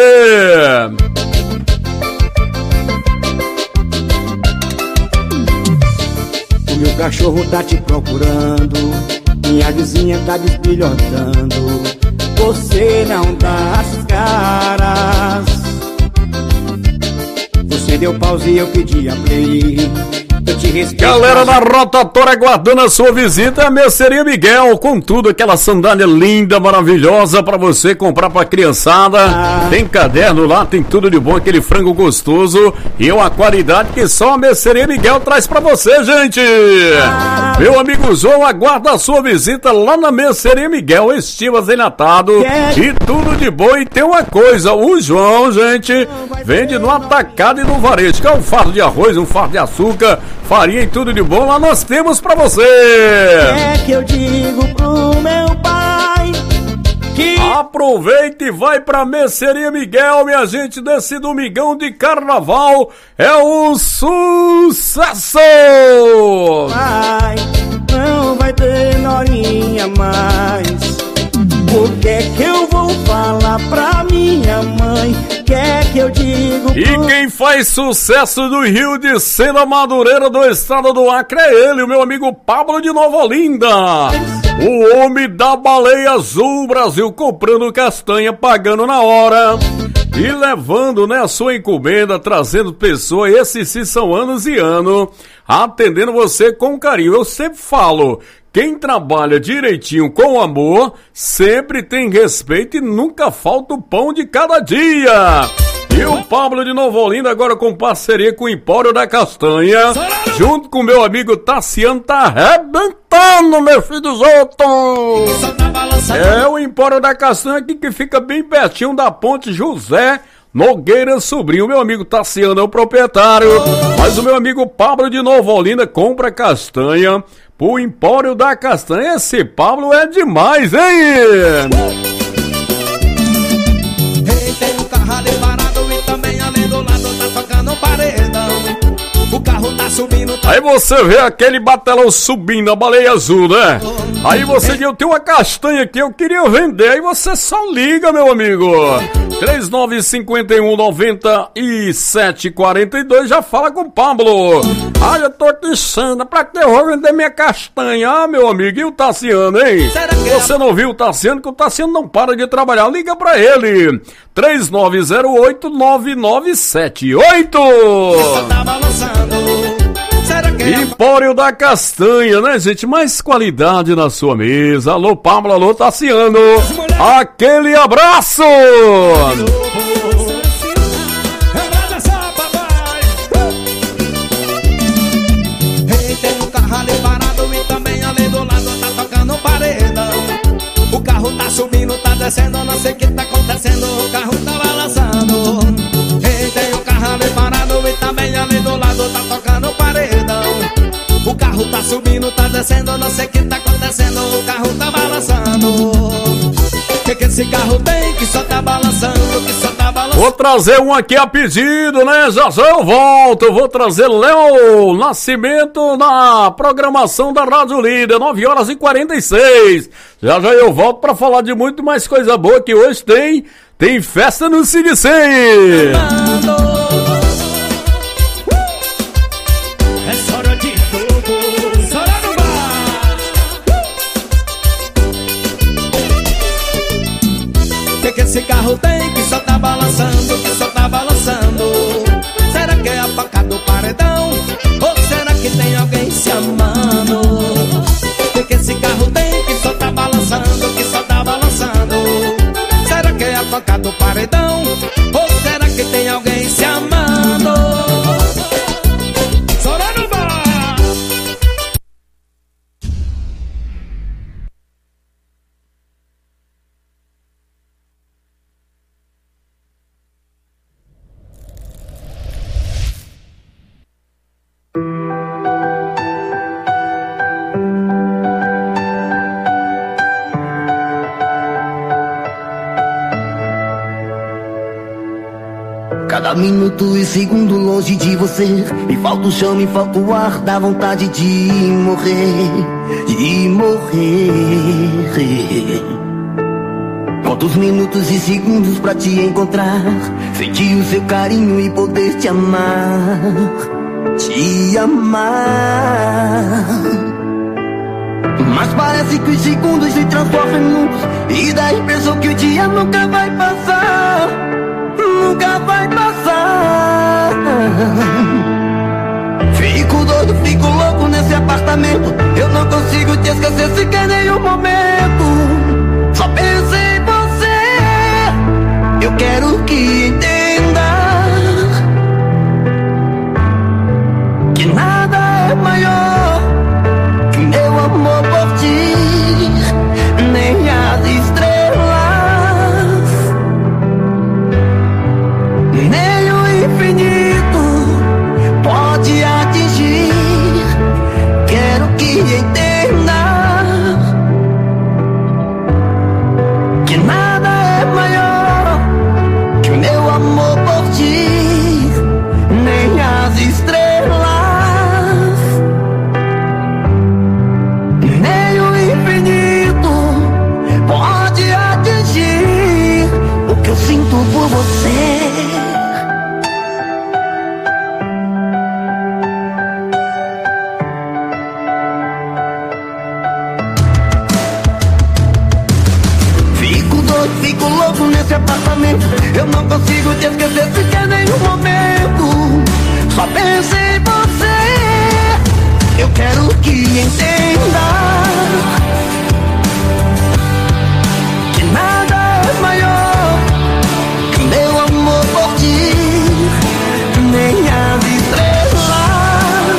O meu cachorro tá te procurando, minha vizinha tá desbilhotando. Você não dá as caras. Você deu pause e eu pedi a play. Eu te respeito. Galera na rotatória aguardando a sua visita, a Mercearia Miguel, com tudo, aquela sandália linda, maravilhosa pra você comprar pra criançada. Tem caderno lá, tem tudo de bom, aquele frango gostoso e uma qualidade que só a Mercearia Miguel traz pra você, gente. Meu amigo João aguarda a sua visita lá na Mercearia Miguel, estivas enlatado e tudo de bom. E tem uma coisa, o João, gente, vende no atacado e no varejo, que é um fardo de arroz, um fardo de açúcar, farinha e tudo de bom, lá nós temos pra você. É que eu digo pro meu pai que... Aproveita e vai pra Mercearia Miguel, minha gente, desse domingão de carnaval. É um sucesso! Pai, não vai ter norinha mais. O que é que eu vou falar pra minha mãe? Quer que eu digo. E quem faz sucesso do Rio de Sena, Madureira, do estado do Acre, é ele, o meu amigo Pablo de Nova Olinda. O homem da baleia azul, Brasil, comprando castanha, pagando na hora e levando, né, a sua encomenda, trazendo pessoas. Esses sim são anos e anos, atendendo você com carinho. Eu sempre falo, quem trabalha direitinho com amor, sempre tem respeito e nunca falta o pão de cada dia. E o Pablo de Nova Olinda agora com parceria com o Empório da Castanha, junto com o meu amigo Tassiano, tá arrebentando, meu filho dos outros. É o Empório da Castanha aqui que fica bem pertinho da ponte José Nogueira Sobrinho. Meu amigo Tassiano é o proprietário, mas o meu amigo Pablo de Nova Olinda compra castanha pro Empório da Castanha. Esse Pablo é demais, hein? Tem um carro ali parado e também ali do lado tá tocando paredão. O carro tá subindo. Aí você vê aquele batelão subindo, a baleia azul, né? Aí você diz, eu tenho uma castanha aqui, eu queria vender. Aí você só liga, meu amigo. 3951-9742, já fala com o Pablo. Ah, eu tô aqui, Sandra, pra que eu vou vender minha castanha? Ah, meu amigo, e o Tassiano, hein? Você não viu o Tassiano? Que o Tassiano não para de trabalhar. Liga pra ele. 3908-9978. Empório da Castanha, né, gente? Mais qualidade na sua mesa. Alô, Pablo, alô, Tassiano. Aquele abraço! Tem um carro ali parado e também ali do lado tá tocando paredão. O carro tá subindo, tá descendo, não sei o que tá acontecendo, o carro tá balançando. Tem um carro ali parado e também ali do lado tá tocando paredão. O carro tá subindo, tá descendo, não sei o que tá acontecendo, o carro tá balançando. Que esse carro tem que só tá balançando, que só tá balançando. Vou trazer um aqui a pedido, né? Já já eu volto. Eu vou trazer Léo Nascimento na programação da Rádio Líder, 9h46. Já já eu volto pra falar de muito mais coisa boa que hoje tem festa no CDC. Que esse carro tem que só tá balançando, que só tá balançando. Será que é a faca do paredão? Ou será que tem alguém se amando? Que esse carro tem que só tá balançando, que só tá balançando. Será que é a faca do paredão? Ou será que tem alguém se amando? Cada minuto e segundo longe de você, me falta o chão, me falta o ar, dá vontade de morrer, de morrer. Quantos minutos e segundos pra te encontrar, sentir o seu carinho e poder te amar, te amar. Mas parece que os segundos se transformam em minutos, e dá a impressão que o dia nunca vai passar, nunca vai passar. Fico doido, fico louco nesse apartamento, eu não consigo te esquecer sequer nenhum momento. Só penso em você, eu quero que entenda que nada é maior que meu amor por ti, nem as estrelas, nem o infinito pode atingir. Quero que entenda que nada é maior que o meu te esquecer sequer nenhum momento. Só penso em você. Eu quero que entenda que nada é maior que meu amor por ti, nem as estrelas,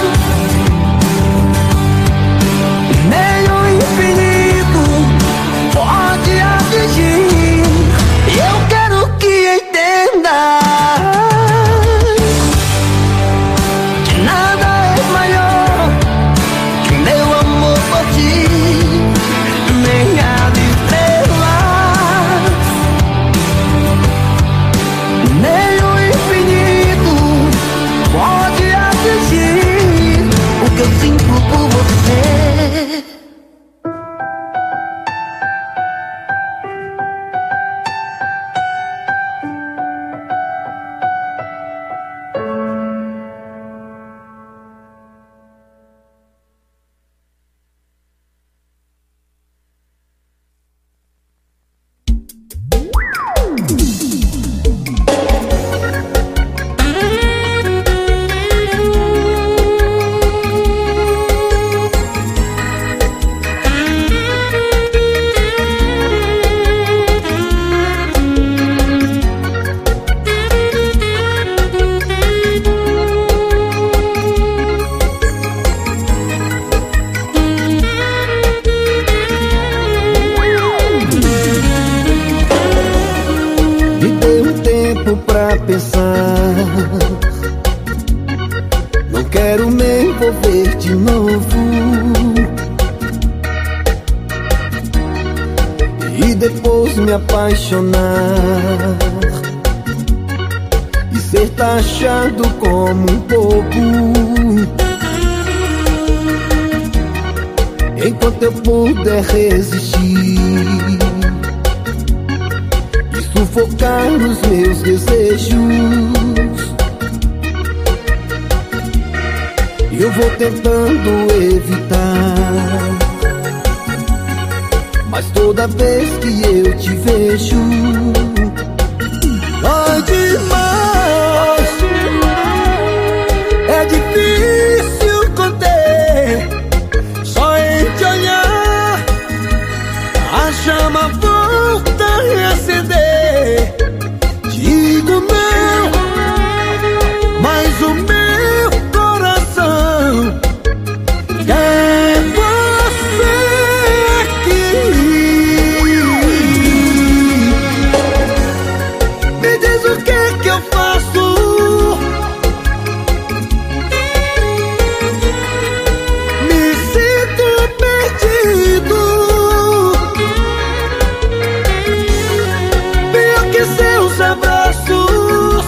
nem o infinito pode atingir. Eu quero que entenda que nada é maior que meu amor por ti, nem as estrelas, nem o infinito pode atingir o que eu sinto por você. Pra pensar, não quero me envolver de novo e depois me apaixonar e ser taxado como um bobo. Enquanto eu puder resistir, sufocar os meus desejos, eu vou tentando evitar, mas toda vez que eu te vejo, dói demais. É difícil conter, só em te olhar a chama volta a acender. Digo não, mas o meu coração quer você aqui. Me diz o que eu faço. Me sinto perdido. Pior que seus abraços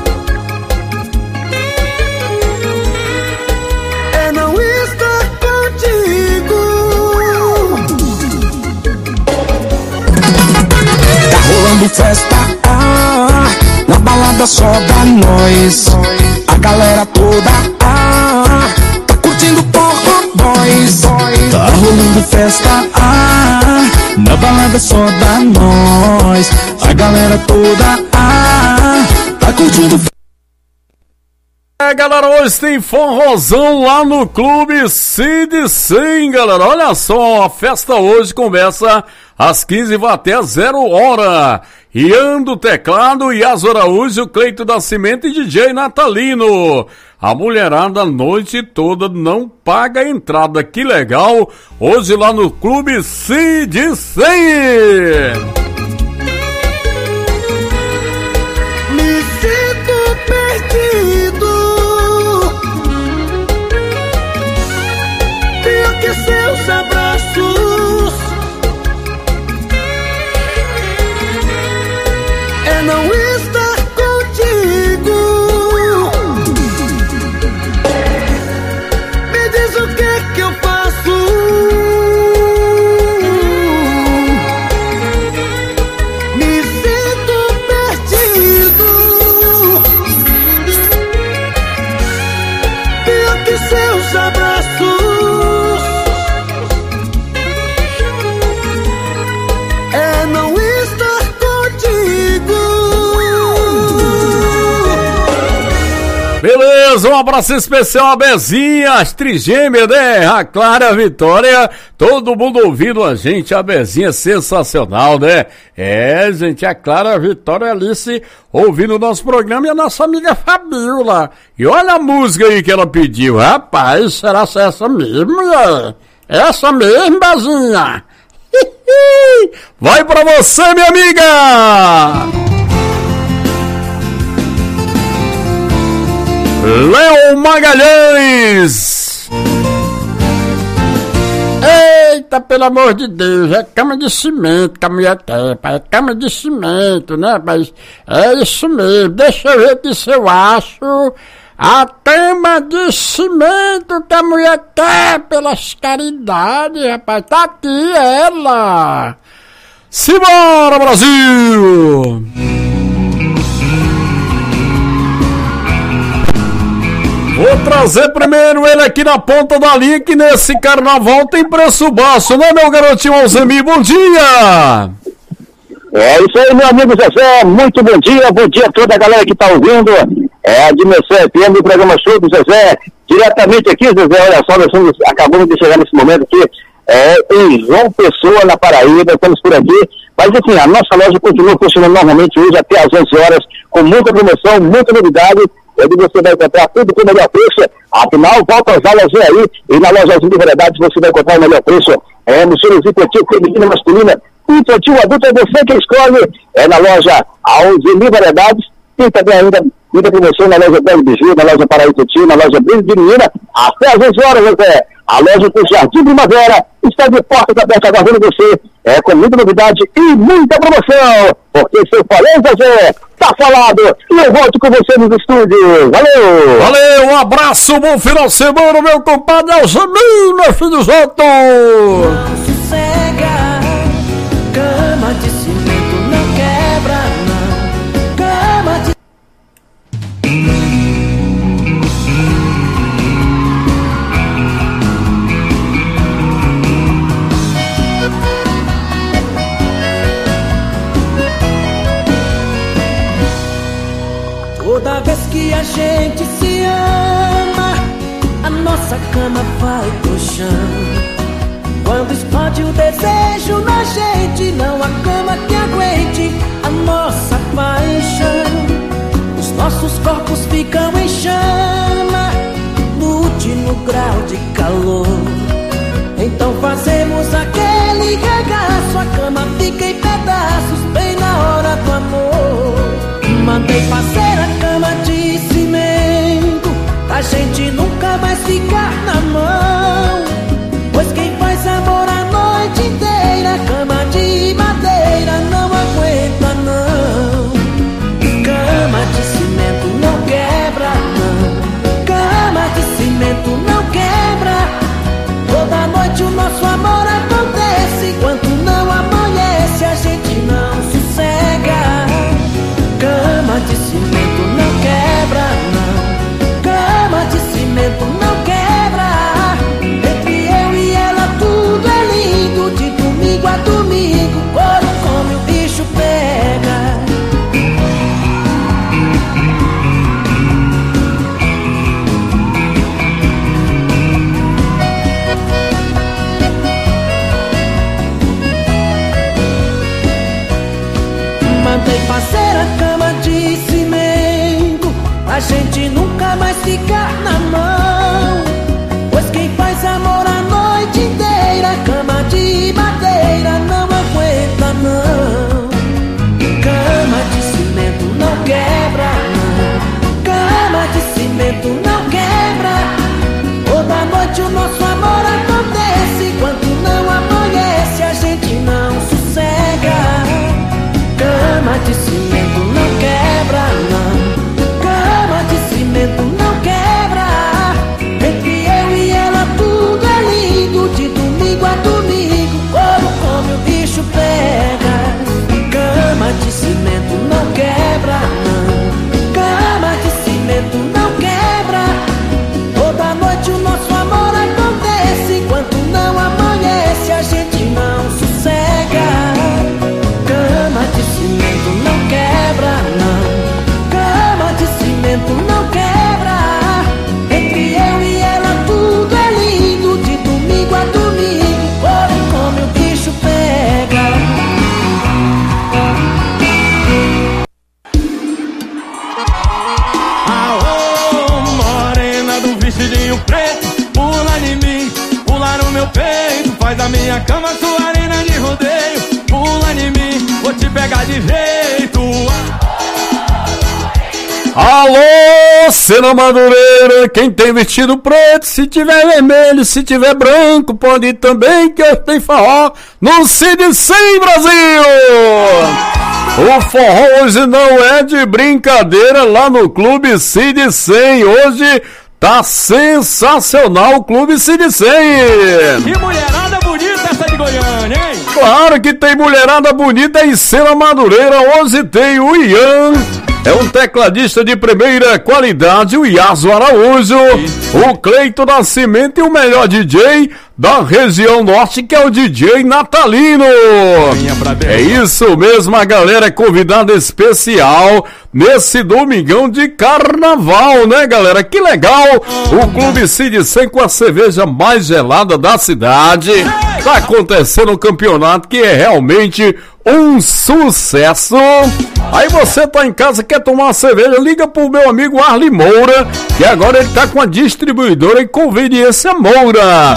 é não estar contigo. Tá rolando festa, na balada só da nós. A galera toda, tá curtindo Porro Boys. Tá rolando festa, na balada só da nós. A galera toda, tá curtindo. Galera, hoje tem forrozão lá no Clube Cid 100, galera. Olha só, a festa hoje começa às 15 e vai até 0 hora. Ian do teclado, Yas Araújo, Cleito da Cimento e DJ Natalino. A mulherada a noite toda não paga a entrada, que legal. Hoje lá no Clube Cid 100. Seus abraços é não estar contigo. Me diz o que eu faço. Me sinto perdido. Beleza, um abraço especial a Bezinha, as trigêmeas, né? A Clara, a Vitória, todo mundo ouvindo a gente, a Bezinha sensacional, né? É, gente, a Clara, a Vitória e a Alice ouvindo o nosso programa e a nossa amiga Fabiola. E olha a música aí que ela pediu, rapaz, será essa mesmo, é? Essa mesmo, Bezinha? Vai pra você, minha amiga! Léo Magalhães. Eita, pelo amor de Deus, é cama de cimento que a mulher quer, é cama de cimento, né, rapaz? É isso mesmo, deixa eu ver aqui se eu acho a cama de cimento que a mulher quer pelas caridades, rapaz, tá aqui ela. Simbora, Brasil! Vou trazer primeiro ele aqui na ponta da linha, que nesse carnaval tem preço baixo, né, meu garotinho Alzemir? Bom dia! É isso aí, meu amigo Zezé, muito bom dia a toda a galera que tá ouvindo, a Dimensão FM, o programa Show do Zezé, diretamente aqui, Zezé, olha só, nós acabamos de chegar nesse momento aqui, em João Pessoa, na Paraíba, estamos por aqui, mas enfim, a nossa loja continua funcionando normalmente hoje até às 11 horas, com muita promoção, muita novidade, onde você vai encontrar tudo com o melhor preço. Afinal, volta às aulas aí, e na loja de Variedades você vai encontrar o melhor preço. Misturas infantil, feminina, masculina, infantil, adulto, é você que escolhe. Na loja Alzemir Variedades, tem também ainda muita promoção na loja Belo Biju, na loja Paraíba, na loja Brilho de Menina, até às 11 horas, a loja do Jardim Primavera está de portas abertas aguardando você, com muita novidade e muita promoção, porque se eu falei, Zezé, tá falado, e eu volto com você nos estúdios. Valeu! Valeu, um abraço, bom final de semana, meu compadre Alzemir, meu filho Zoto! Não sossega, cama de cimento não quebra, não, cama de... Toda vez que a gente se ama, a nossa cama vai pro chão. Quando explode o desejo na gente, não há cama que aguente a nossa paixão. Os nossos corpos ficam em chama, no último grau de calor. Então fazemos aquele regaço, a cama fica em pedaços, bem na hora do amor. Mandei fazer a cama de cimento, pra gente nunca mais ficar na mão. Pois quem faz amor a noite inteira, cama de madeira não aguenta não. Cama de cimento não quebra não, cama de cimento não quebra. Toda noite o nosso amor acontece, enquanto não amanhece a gente não sossega. Cama de cimento não quebra não, cama de cimento não quebra. Entre eu e ela tudo é lindo, de domingo a domingo, couro come o bicho pega. Mandei fazer a cama de cimento, a gente nunca mais ficar na mão. Pois quem faz amor a noite inteira, cama de madeira não aguenta não. Cama de cimento não quebra não, cama de cimento não quebra. Toda noite o nosso amor acontece, enquanto não amanhece a gente não sossega. Cama de cimento não quebra não, cama de cimento meu peito, faz a minha cama sua arena de rodeio. Pula em mim, vou te pegar de jeito. Alô, Cena Madureira, quem tem vestido preto, se tiver vermelho, se tiver branco, pode ir também, que hoje tem forró no Cid 100 Brasil. O forró hoje não é de brincadeira lá no Clube Cid 100, hoje tá sensacional o Clube Cid 100. Que mulherada bonita essa de Goiânia, hein? Claro que tem mulherada bonita em Cena Madureira, hoje tem o Ian. É um tecladista de primeira qualidade, o Iaso Araújo, o Cleito Nascimento e o melhor DJ da região norte, que é o DJ Natalino. É isso mesmo, a galera é convidada especial nesse domingão de carnaval, né, galera? Que legal! O Clube Cid 100 com a cerveja mais gelada da cidade. Tá acontecendo um campeonato que é realmente um sucesso. Aí você tá em casa, quer tomar uma cerveja, liga pro meu amigo Arli Moura, que agora ele tá com a distribuidora em Conveniência Moura.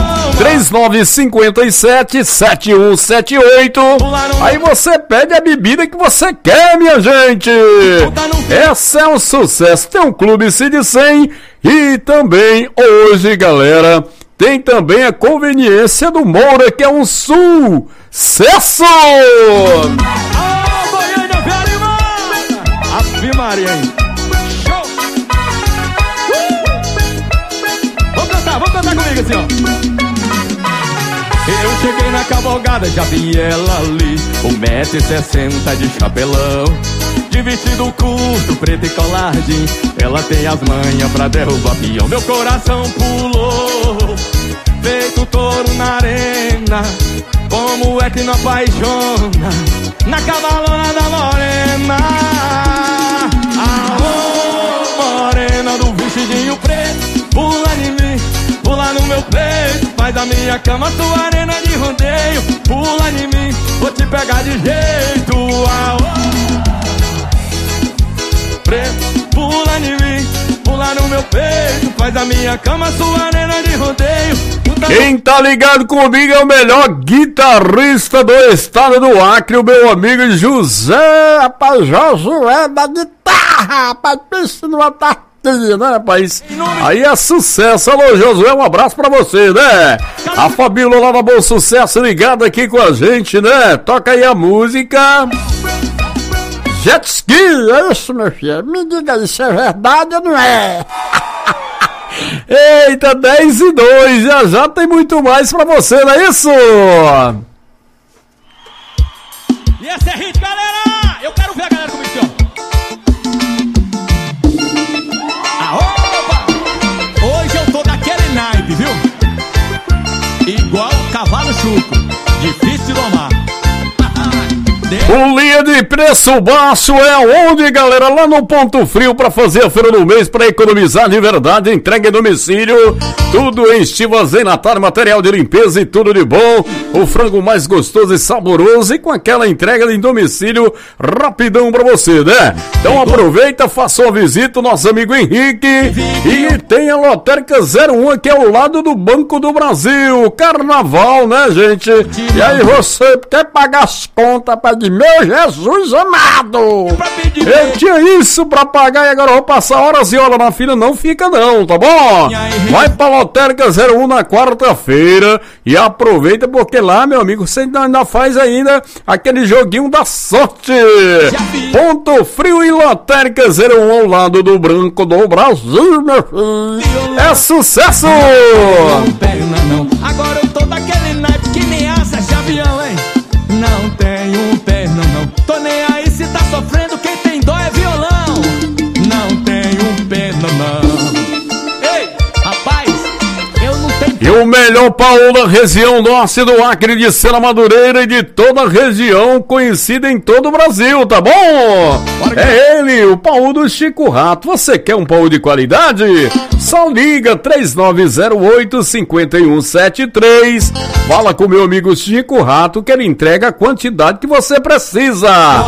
3957-7178. Aí você pede a bebida que você quer, minha gente. Esse é um sucesso. Tem um Clube Cid 100 e também hoje, galera, tem também a Conveniência do Moura, que é um sucesso! Goiânia, velho, mano! Ave Maria, hein? Show! Vamos cantar comigo assim, ó. Eu cheguei na cavalgada, já vi ela ali, 1,60 m de chapelão, de vestido curto, preto e coladinho. Ela tem as manhas pra derrubar peão. Meu coração pulou, feito touro na arena. Como é que não apaixona na cavalona da morena? Alô, morena do vestidinho preto, pula em mim, pula no meu peito, faz a minha cama tua arena de rodeio. Pula em mim, vou te pegar de jeito. Alô, preto, pula em mim, pula no meu peito, faz a minha cama sua arena de rodeio. Quem tá ligado comigo é o melhor guitarrista do estado do Acre, o meu amigo José, rapaz, Josué da guitarra, rapaz, pensa numa tartinha, né, rapaz? Aí é sucesso. Alô, Josué, um abraço pra você, né? A Fabíola lá na Bom Sucesso ligada aqui com a gente, né? Toca aí a música Jet Ski, é isso, meu filho? Me diga aí se é verdade ou não é? Eita, 10:02, já tem muito mais pra você, não é isso? E essa é hit, galera! Eu quero ver a galera comigo aqui, ó. Opa! Hoje eu tô daquele naipe, viu? Igual o cavalo chuco, difícil de domar. O Linha de Preço Baixo é onde, galera? Lá no Ponto Frio, para fazer a feira do mês, para economizar de verdade, entrega em domicílio, tudo em estivas em Natal, material de limpeza e tudo de bom, o frango mais gostoso e saboroso e com aquela entrega em domicílio rapidão para você, né? Então aproveita, faça uma visita, nosso amigo Henrique, e tem a Lotérica 01 aqui ao lado do Banco do Brasil, carnaval, né, gente? E aí você quer pagar as contas para de meu Jesus amado, eu tinha isso pra pagar e agora eu vou passar horas e horas na fila, não fica não, tá bom? Vai pra Lotérica 01 na quarta-feira e aproveita porque lá, meu amigo, você ainda faz ainda aquele joguinho da sorte. Ponto Frio e Lotérica 01 ao lado do Branco do Brasil, meu filho, é sucesso! Agora eu tô daquele night que nem asa de avião, hein? Não tenho perna, não. Tô nem aí se tá sofrendo, quem tem dó é violão. Não tenho pena, não. Ei, rapaz, eu não tenho. E o melhor pau da região norte do Acre, de Cena Madureira e de toda a região, conhecido em todo o Brasil, tá bom? É ele, o pau do Chico Rato. Você quer um pau de qualidade? Só liga 3908-5173. Fala com meu amigo Chico Rato que ele entrega a quantidade que você precisa.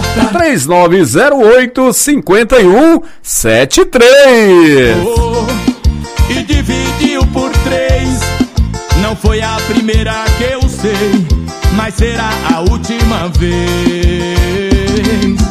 3908-5173. E dividiu por 3. Não foi a primeira que eu sei, mas será a última vez.